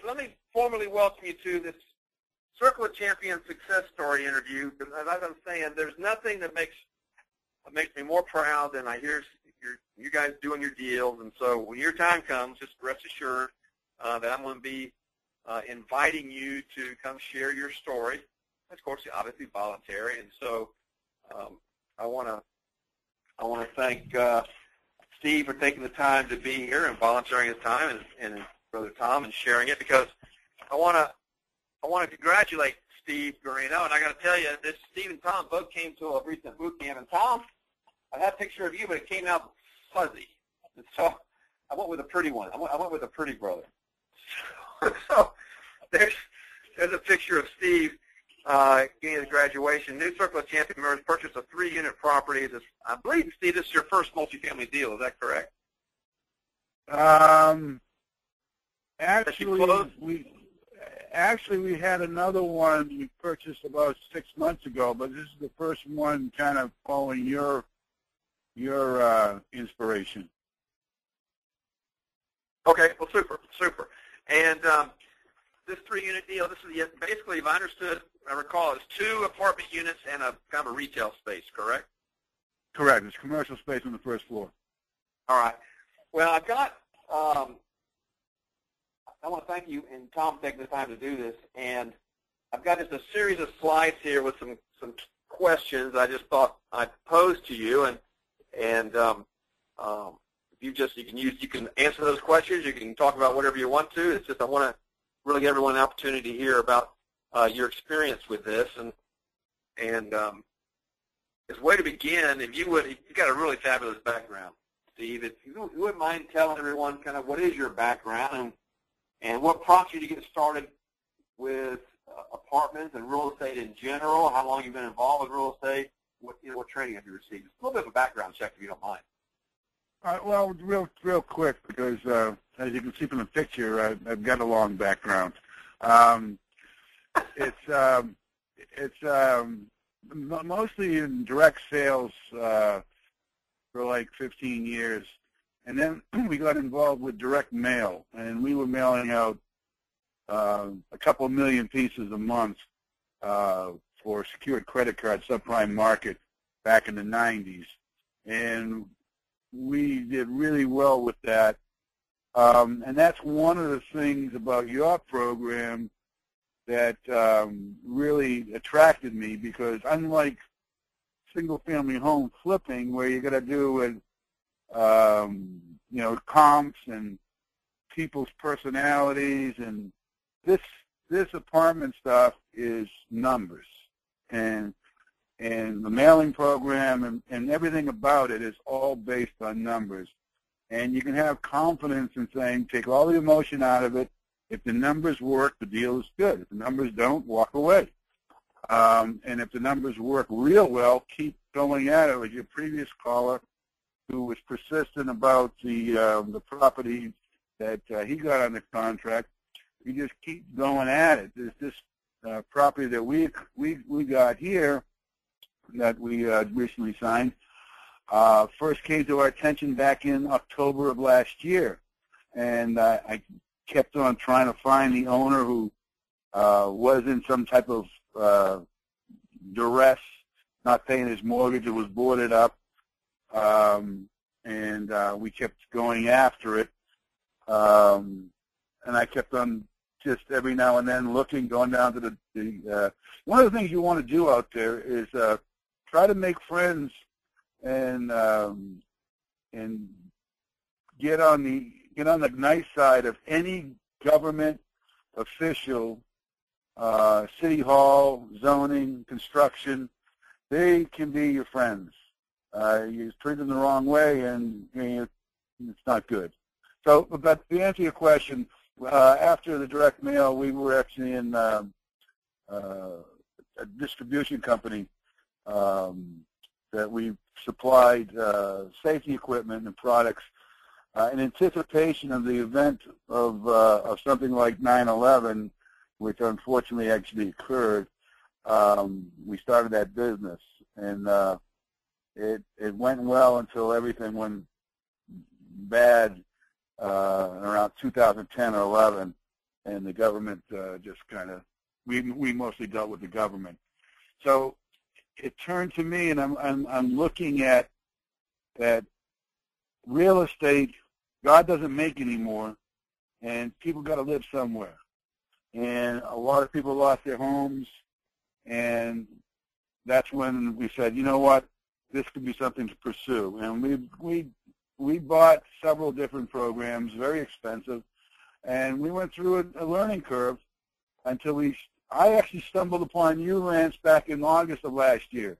let me formally welcome you to this Circle of Champions success story interview. Because as I was saying, there's nothing that makes me more proud than I hear you guys doing your deals. And so when your time comes, just rest assured that I'm going to be inviting you to come share your story. Of course, obviously voluntary. And so I want to thank Steve for taking the time to be here and volunteering his time, and Brother Tom and sharing it, because I want to congratulate Steve Guarino, and I got to tell you, this Steve and Tom both came to a recent boot camp, and Tom, I had a picture of you, but it came out fuzzy, and so I went with a pretty one. I went with a pretty brother. So there's a picture of Steve getting his graduation. New Circle of Champions members purchased a 3-unit property. I believe, Steve, this is your first multifamily deal. Is that correct? Actually, we had another one we purchased about 6 months ago, but this is the first one kind of following your inspiration. Okay, well, super. And this 3-unit deal, this is basically, if I recall, it's 2 apartment units and a kind of a retail space, correct? Correct. It's commercial space on the first floor. All right. Well, I've got, I want to thank you and Tom for taking the time to do this, and I've got just a series of slides here with some questions I just thought I'd pose to you, and you can answer those questions. You can talk about whatever you want to. It's just I want to really give everyone an opportunity to hear about your experience with this, and as a way to begin, if you've got a really fabulous background, Steve. If you wouldn't mind telling everyone kind of what is your background and what prompted you to get started with apartments and real estate in general, how long you've been involved with real estate, what training have you received? Just a little bit of a background check, if you don't mind. Well, real quick, because as you can see from the picture, I've got a long background. It's mostly in direct sales for like 15 years, and then we got involved with direct mail, and we were mailing out a couple million pieces a month for secured credit card subprime market back in the 90s, and we did really well with that. And that's one of the things about your program that really attracted me, because unlike single-family home flipping, where you got to do with comps and people's personalities, and this apartment stuff is numbers, and the mailing program and everything about it is all based on numbers. And you can have confidence in saying, take all the emotion out of it. If the numbers work, the deal is good. If the numbers don't, walk away. And if the numbers work real well, keep going at it. With your previous caller, who was persistent about the property that he got on the contract, you just keep going at it. There's this property that we got here that we recently signed. First came to our attention back in October of last year, and I kept on trying to find the owner who was in some type of duress, not paying his mortgage. It was boarded up, and we kept going after it, and I kept on just every now and then looking, going down to the one of the things you want to do out there is try to make friends and get on the nice side of any government official, city hall, zoning, construction. They can be your friends. You treat them the wrong way, and it's not good. So, but to answer your question, after the direct mail, we were actually in a distribution company that we supplied safety equipment and products in anticipation of the event of something like 9/11, which unfortunately actually occurred. We started that business, and it went well until everything went bad around 2010 or 11, and the government just kind of, we mostly dealt with the government. So it turned to me, and I'm looking at that real estate. God doesn't make anymore, and people got to live somewhere. And a lot of people lost their homes, and that's when we said, you know what, this could be something to pursue. And we bought several different programs, very expensive, and we went through a learning curve until I actually stumbled upon you, Lance, back in August of last year.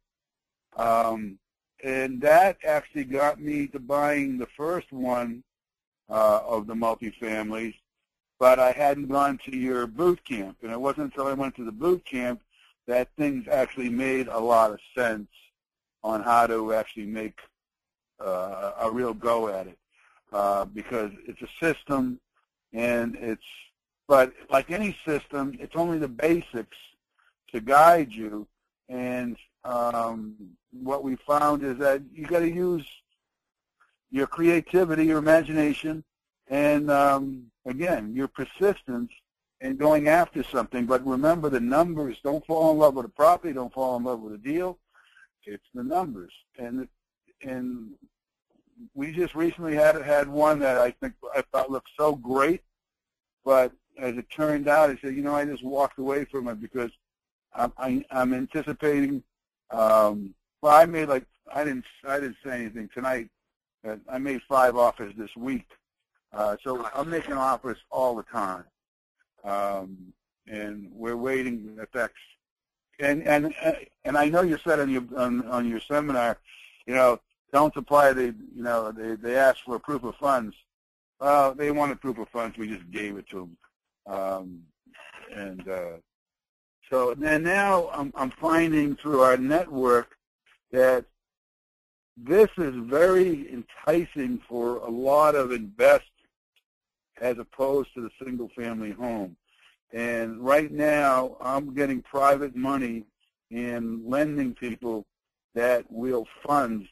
And that actually got me to buying the first one of the multifamilies, but I hadn't gone to your boot camp. And it wasn't until I went to the boot camp that things actually made a lot of sense on how to actually make a real go at it, because it's a system, and but like any system, it's only the basics to guide you. And what we found is that you got to use your creativity, your imagination, and again, your persistence in going after something. But remember, the numbers. Don't fall in love with a property. Don't fall in love with a deal. It's the numbers. And we just recently had one that I thought looked so great, but as it turned out, I said, you know, I just walked away from it because I'm anticipating. Well, I didn't say anything tonight. I made 5 offers this week, so I'm making offers all the time, and we're waiting effects. And I know you said on your seminar, you know, don't supply they asked for a proof of funds. Well, they wanted proof of funds. We just gave it to them, so then now I'm finding through our network that this is very enticing for a lot of investors as opposed to the single-family home. And right now, I'm getting private money and lending people that will fund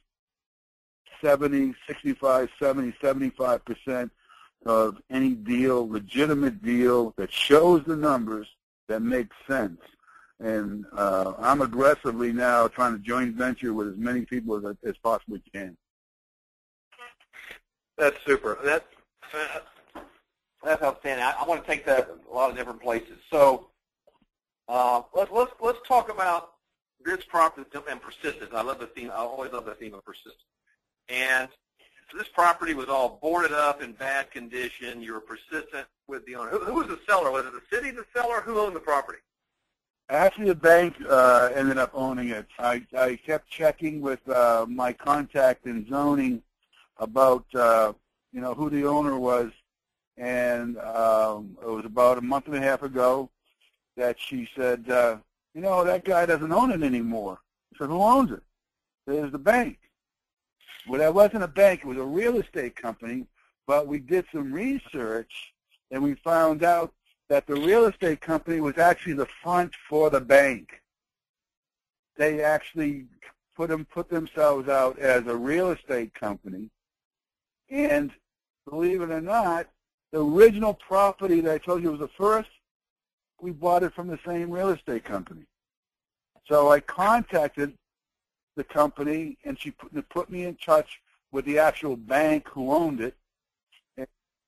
75% of any deal, legitimate deal that shows the numbers that makes sense. And I'm aggressively now trying to joint venture with as many people as possibly can. That's super. That's outstanding. I want to take that a lot of different places. So let's talk about this property and persistence. I love the theme. I always love the theme of persistence. And this property was all boarded up in bad condition. You were persistent with the owner. Who was the seller? Was it the city, the seller? Who owned the property? Actually, the bank ended up owning it. I kept checking with my contact in zoning about who the owner was, and it was about a month and a half ago that she said, that guy doesn't own it anymore. I said, who owns it? There's the bank. Well, that wasn't a bank. It was a real estate company, but we did some research, and we found out that the real estate company was actually the front for the bank. They actually put themselves out as a real estate company, and believe it or not, the original property that I told you was the first, we bought it from the same real estate company. So I contacted the company, and she put me in touch with the actual bank who owned it. And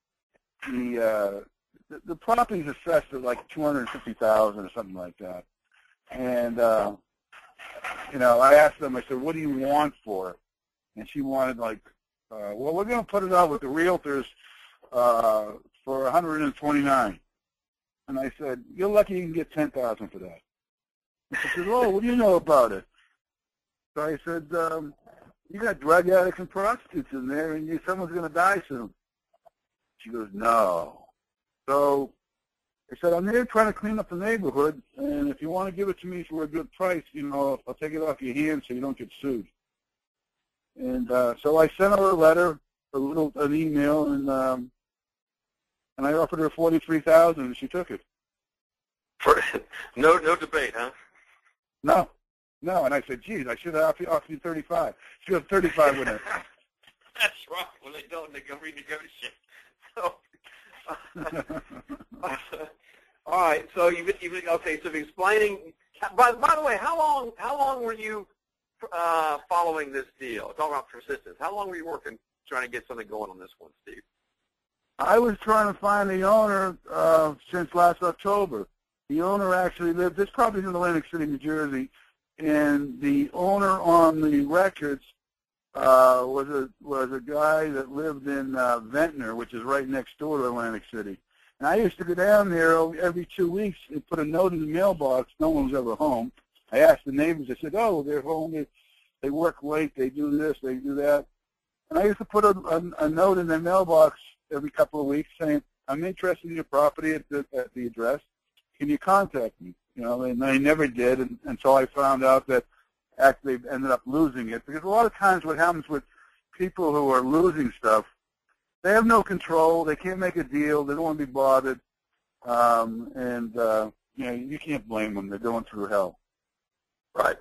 the property's assessed at like $250,000 or something like that. And I asked them. I said, "What do you want for it?" And she wanted well, we're going to put it out with the realtors for $129,000. And I said, "You're lucky you can get $10,000 for that." She said, "Oh, what do you know about it?" So I said, "You got drug addicts and prostitutes in there, and someone's going to die soon." She goes, "No." So I said, "I'm there trying to clean up the neighborhood, and if you want to give it to me for a good price, I'll take it off your hands so you don't get sued." And so I sent her a letter, an email, and I offered her $43,000, and she took it. No debate, huh? No, and I said, "Geez, I should have offered you $35." She goes, "$35 with it." That's right. When they don't, they go renegotiate. All right. So you've okay. So explaining. By the way, how long were you following this deal? Talking about persistence. How long were you working trying to get something going on this one, Steve? I was trying to find the owner since last October. The owner actually lived. This property in Atlantic City, New Jersey, and the owner on the records was a guy that lived in Ventnor, which is right next door to Atlantic City. And I used to go down there every 2 weeks and put a note in the mailbox. No one was ever home. I asked the neighbors. I said, "Oh, they're home. They work late. They do this. They do that." And I used to put a note in their mailbox every couple of weeks saying, "I'm interested in your property at the address. Can you contact me?" You know, and they never did until I found out that actually they ended up losing it. Because a lot of times what happens with people who are losing stuff, they have no control. They can't make a deal. They don't want to be bothered. You know, you can't blame them. They're going through hell. Right.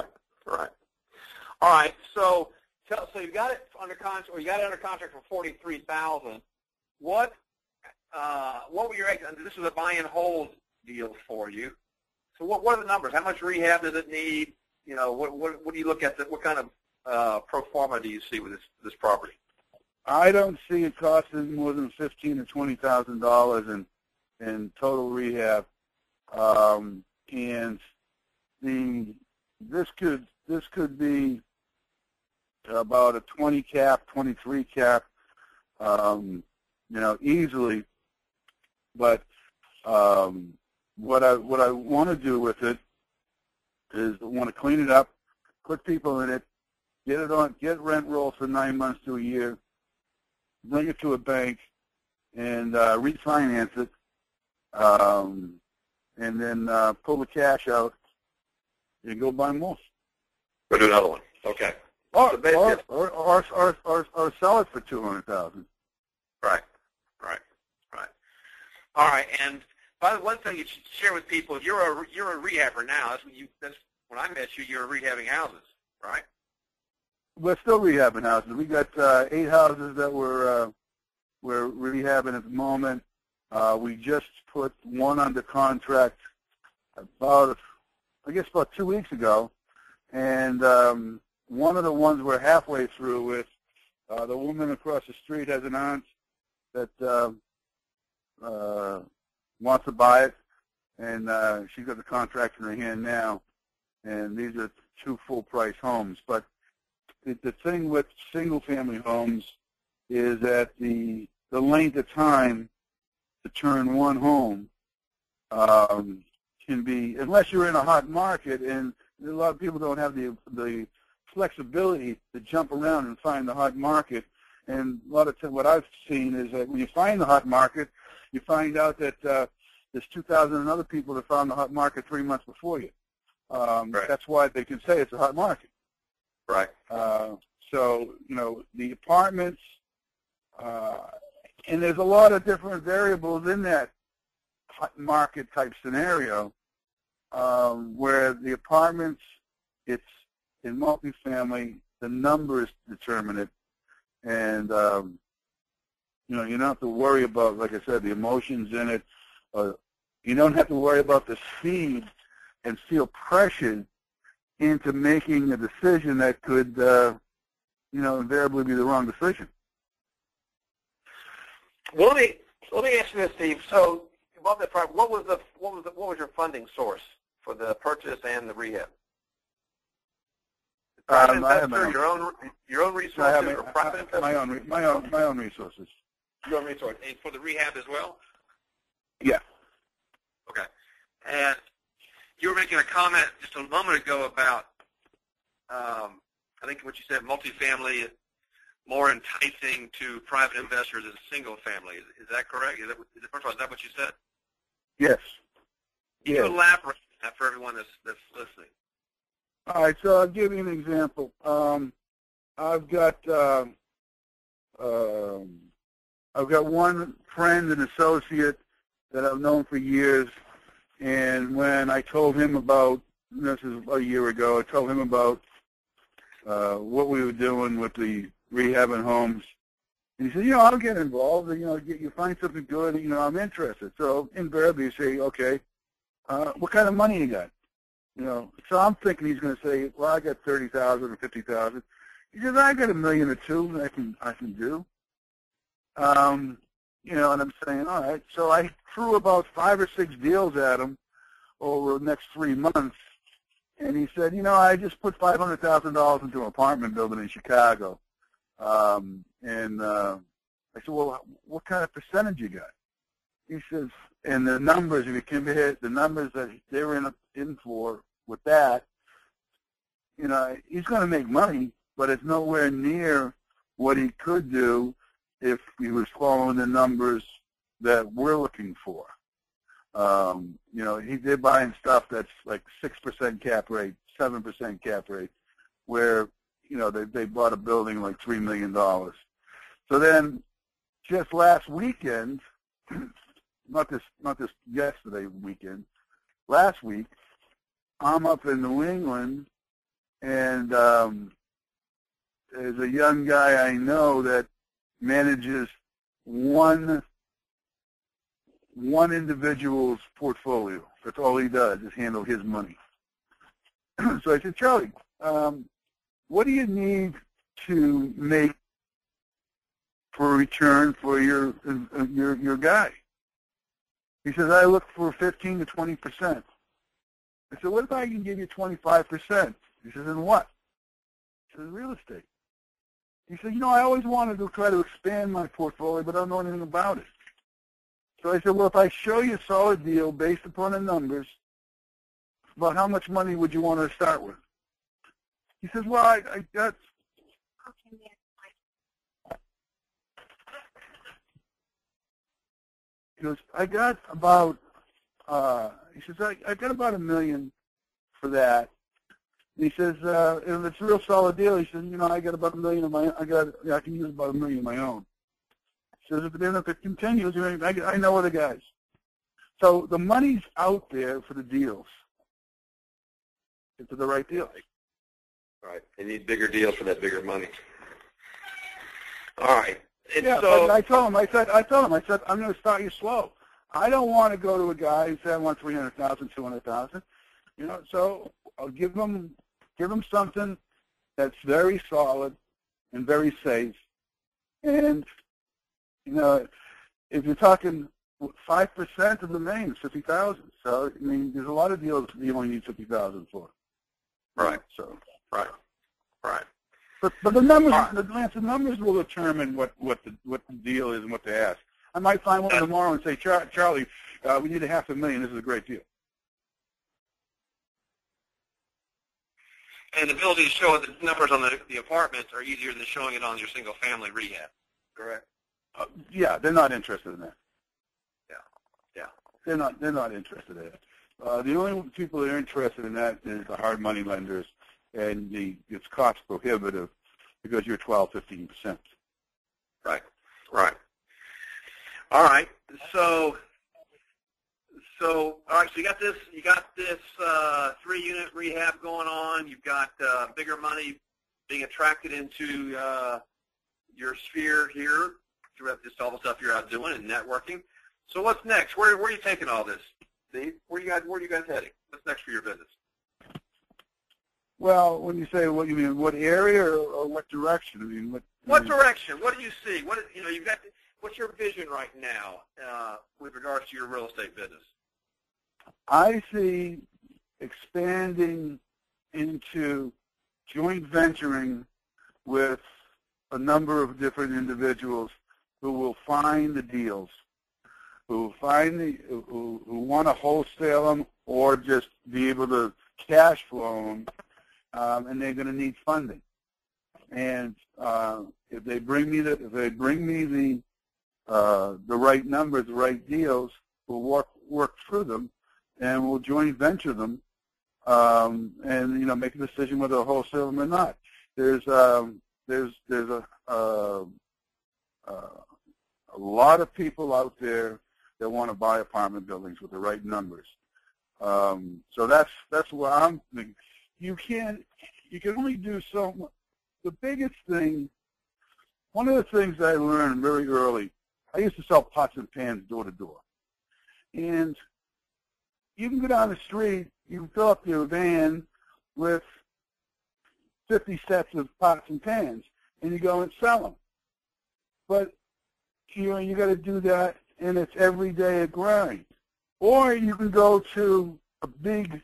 All right. So you got it under contract, or you got it under contract for $43,000. What were your exits? This was a buy and hold deal for you. So what are the numbers? How much rehab does it need? You know, what do you look at? What kind of pro forma do you see with this property? I don't see it costing more than $15,000 or $20,000 in total rehab, and this could be about a 20 cap, 23 cap, you know, easily. But what I want to do with it is I want to clean it up, put people in it, get rent rolls for 9 months to a year, bring it to a bank, and refinance it, and then pull the cash out and go buy more. Go do another one. Okay. Or sell it for $200,000. Right. All right. And by the one thing you should share with people, you're a rehabber now. That's when I met you. You were rehabbing houses, right? We're still rehabbing houses. We got 8 houses that we're rehabbing at the moment. We just put one under contract about 2 weeks ago, and one of the ones we're halfway through with. The woman across the street has an aunt that wants to buy it, and she's got the contract in her hand now. And these are 2 full-price homes. But the thing with single-family homes is that the length of time to turn one home can be, unless you're in a hot market, and a lot of people don't have the flexibility to jump around and find the hot market. And a lot of what I've seen is that when you find the hot market, you find out that there's 2,000 other people that found the hot market 3 months before you. Right. That's why they can say it's a hot market. Right. So, you know, the apartments, and there's a lot of different variables in that hot market type scenario, where the apartments, it's in multifamily, the numbers determine it. And, you know, you don't have to worry about, like I said, the emotions in it. You don't have to worry about the speed and feel pressured into making a decision that could, you know, invariably be the wrong decision. Well, let me ask you this, Steve. So, above that part, what was your funding source for the purchase and the rehab? Private investor, your own resources, or private investor? My own resources. Your own resources, and for the rehab as well. Yeah. Okay. And you were making a comment just a moment ago about, I think what you said, multifamily, more enticing to private investors as a single family. Is that correct? First of all, is that what you said? Yes. Can you elaborate on that for everyone that's listening? All right, so I'll give you an example. I've got one friend and associate that I've known for years, and when I told him about, this is a year ago, I told him about what we were doing with the rehabbing homes. And he said, I'll get involved. And, you find something good, and, I'm interested. So invariably you say, okay, what kind of money you got? So I'm thinking he's going to say, well, I got 30,000 or 50,000. He says, I got $1 million or $2 million I can do. And I'm saying, all right. So I threw about 5 or 6 deals at him over the next 3 months. And he said, I just put $500,000 into an apartment building in Chicago. I said, well, what kind of percentage you got? He says, and the numbers, if you compare the numbers that they were in for with that, he's going to make money, but it's nowhere near what he could do if he was following the numbers that we're looking for. They're buying stuff that's like 6% cap rate, 7% cap rate, where, they bought a building like $3 million. So then just last weekend, not this yesterday weekend, last week, I'm up in New England, and there's a young guy I know that manages one individual's portfolio. That's all he does, is handle his money. So I said, Charlie, what do you need to make for a return for your guy? He says, I look for 15 to 20%. I said, what if I can give you 25%? He says, in what? He says, real estate. He said, I always wanted to try to expand my portfolio, but I don't know anything about it. So I said, well, if I show you a solid deal based upon the numbers, about how much money would you want to start with? He says, well, I got... He goes, I got about, he says, I got about $1 million for that. And he says, if it's a real solid deal, he says, I got about $1 million of my, I can use about $1 million of my own. He says, if it continues, I know other guys. So the money's out there for the deals. It's the right deal. Right. They need bigger deals for that bigger money. All right. And yeah, so but I told him, I said, I'm going to start you slow. I don't want to go to a guy and say I want 300,000, 200,000. So I'll give them something that's very solid and very safe. And if you're talking 5% of the name is 50,000. So there's a lot of deals you only need 50,000 for. Right. So right. But the numbers, the numbers will determine what the deal is and what to ask. I might find one tomorrow and say, Charlie, we need $500,000. This is a great deal. And the ability to show the numbers on the apartments are easier than showing it on your single-family rehab. Correct. Yeah, they're not interested in that. Yeah. They're not interested in it. The only people that are interested in that is the hard money lenders, and it's cost prohibitive because you're 12, 15%. Right. All right. So all right. So you got this 3-unit rehab going on. You've got bigger money being attracted into your sphere here throughout just all the stuff you're out doing and networking. So what's next? Where are you taking all this, Steve? Where are you guys heading? What's next for your business? Well, when you say what you mean, what area or what direction? What direction? What do you see? What's your vision right now with regards to your real estate business? I see expanding into joint venturing with a number of different individuals who will find the deals, who want to wholesale them or just be able to cash flow them, and they're going to need funding. And if they bring me the right numbers, the right deals, we'll work through them, and we'll joint venture them, and make a decision whether to wholesale them or not. There's a lot of people out there that want to buy apartment buildings with the right numbers. So that's where I'm thinking. You can only do so much. The biggest thing, one of the things I learned very early, I used to sell pots and pans door to door. And you can go down the street, you can fill up your van with 50 sets of pots and pans, and you go and sell them. But you got to do that, and it's every day a grind. Or you can go to a big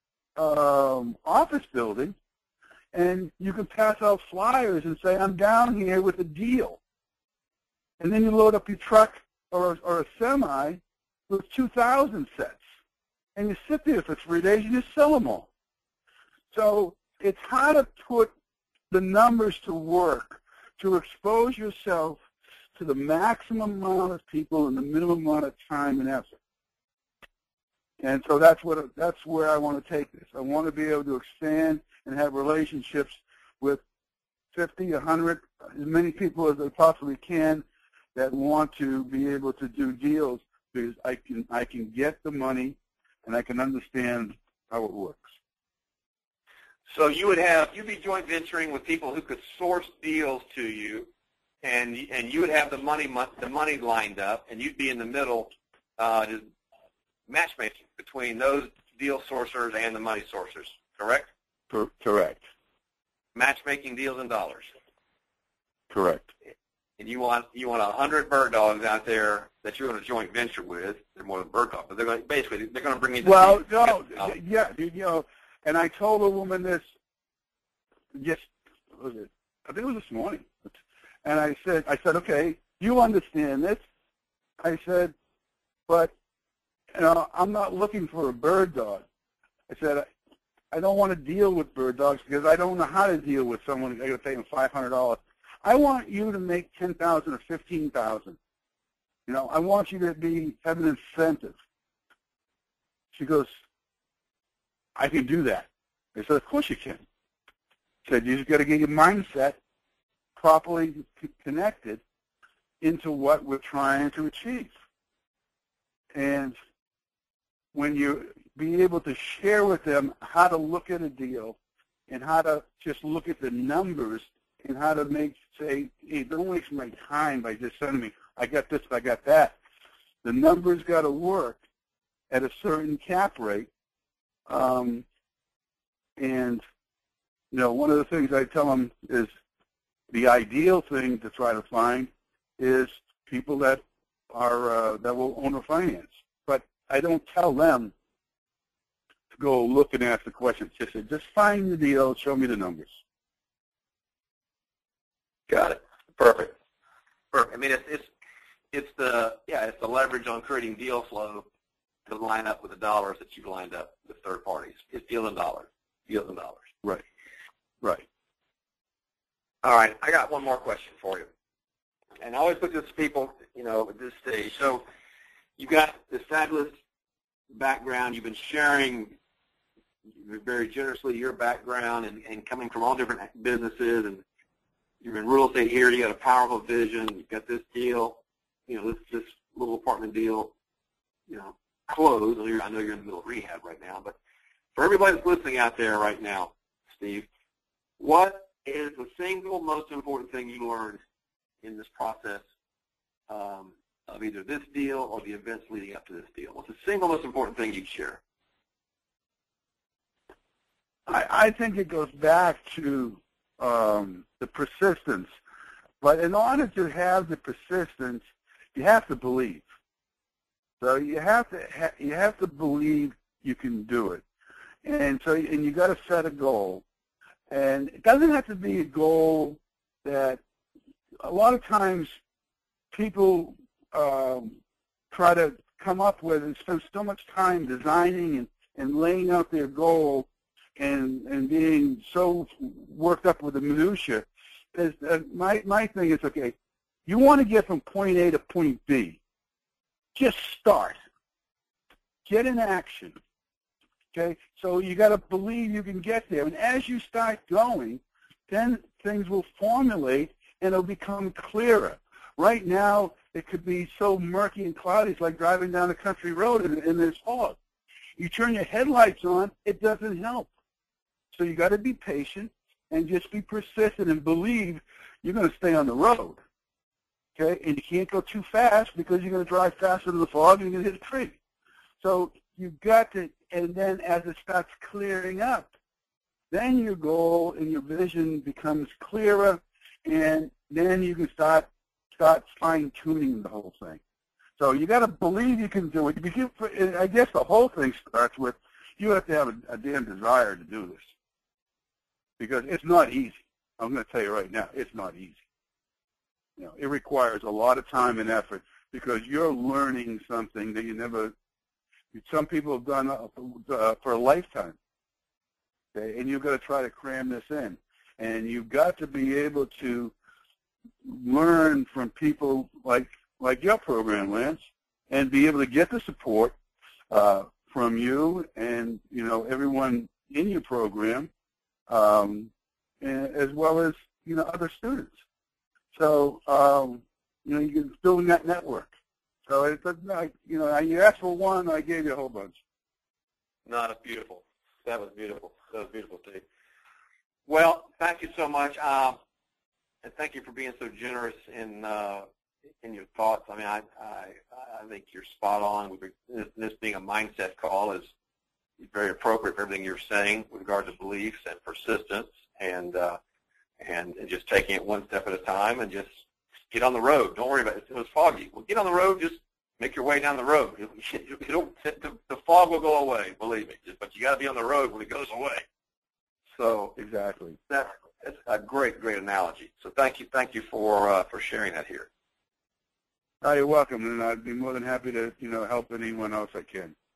office building, and you can pass out flyers and say, I'm down here with a deal. And then you load up your truck or a semi with 2,000 sets. And you sit there for 3 days and you sell them all. So it's how to put the numbers to work to expose yourself to the maximum amount of people in the minimum amount of time and effort. And so that's where I want to take this. I want to be able to expand and have relationships with 50, 100, as many people as I possibly can that want to be able to do deals, because I can get the money and I can understand how it works. So you'd be joint venturing with people who could source deals to you, and you would have the money lined up, and you'd be in the middle, just matchmaking between those deal sourcers and the money sourcers. Correct? Correct. Matchmaking deals in dollars. Correct. And you want 100 bird dogs out there that you're going to joint venture with. They're more than bird dogs, but they're going to bring you. Well, no, yeah, and I told a woman this. Just I think it was this morning, and I said, okay, you understand this. I said, but I'm not looking for a bird dog. I said, I don't want to deal with bird dogs because I don't know how to deal with someone. I got to pay them $500. I want you to make $10,000 or $15,000. I want you to have an incentive. She goes, I can do that. I said, of course you can. I said, you just got to get your mindset properly connected into what we're trying to achieve. And when you be able to share with them how to look at a deal and how to just look at the numbers and how to say, hey, don't waste my time by just sending me, I got this, I got that. The numbers got to work at a certain cap rate. And, one of the things I tell them is the ideal thing to try to find is people that are that will owner finance. But I don't tell them to go look and ask the questions. Just find the deal, show me the numbers. Got it. Perfect. I mean, it's the leverage on creating deal flow to line up with the dollars that you've lined up with third parties. It's deals in dollars. Deals in dollars. Right. Right. All right. I got one more question for you. And I always put this to people, at this stage. So you've got this fabulous background. You've been sharing very generously your background and coming from all different businesses, and you're in real estate here. You got a powerful vision. You've got this deal, this little apartment deal, closed. I know you're in the middle of rehab right now, but for everybody that's listening out there right now, Steve, what is the single most important thing you learned in this process of either this deal or the events leading up to this deal? What's the single most important thing you'd share? I think it goes back to the persistence. But in order to have the persistence, you have to believe. So you have to believe you can do it. And you got to set a goal. And it doesn't have to be a goal that a lot of times people try to come up with and spend so much time designing and laying out their goal and being so worked up with the minutia. My thing is, okay, you want to get from point A to point B. Just start. Get in action. Okay? So you got to believe you can get there. And as you start going, then things will formulate and it'll become clearer. Right now, it could be so murky and cloudy. It's like driving down a country road and there's fog. You turn your headlights on, it doesn't help. So you got to be patient. and just be persistent and believe you're going to stay on the road. Okay, and you can't go too fast because you're going to drive faster than the fog and you're going to hit a tree. So you've got to, and then as it starts clearing up, then your goal and your vision becomes clearer, and then you can start fine-tuning the whole thing. So you got to believe you can do it. I guess the whole thing starts with you have to have a damn desire to do this, because it's not easy. I'm going to tell you right now, it's not easy. You know, it requires a lot of time and effort because you're learning something that you never. Some people have done for a lifetime. Okay, and you've got to try to cram this in, and you've got to be able to learn from people like your program, Lance, and be able to get the support from you and everyone in your program, and as well as other students. So you're building that network. So it's you asked for one, I gave you a whole bunch. No, that's beautiful. That was beautiful. That was beautiful, Steve. Well, thank you so much, and thank you for being so generous in your thoughts. I mean, I think you're spot on. This being a mindset call is very appropriate for everything you're saying with regard to beliefs and persistence, and just taking it one step at a time, and just get on the road. Don't worry about it. It was foggy. Well, get on the road. Just make your way down the road. The fog will go away, believe me. But you got to be on the road when it goes away. So exactly. That's a great analogy. So thank you for sharing that here. You're welcome, and I'd be more than happy to help anyone else I can.